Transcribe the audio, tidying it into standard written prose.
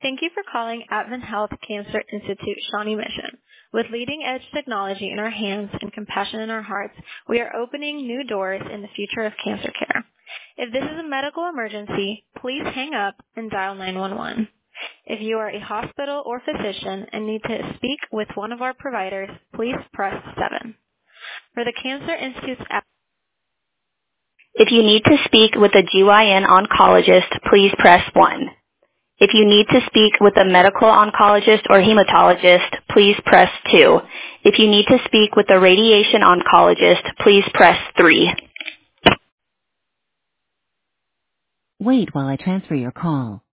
Thank you for calling Advent Health Cancer Institute Shawnee Mission. With leading-edge technology in our hands and compassion in our hearts, we are opening new doors in the future of cancer care. If this is a medical emergency, please hang up and dial 911. If you are a hospital or physician and need to speak with one of our providers, please press 7. For the Cancer Institute's app. If you need to speak with a GYN oncologist, please press 1. If you need to speak with a medical oncologist or hematologist, please press 2. If you need to speak with a radiation oncologist, please press 3. Wait while I transfer your call.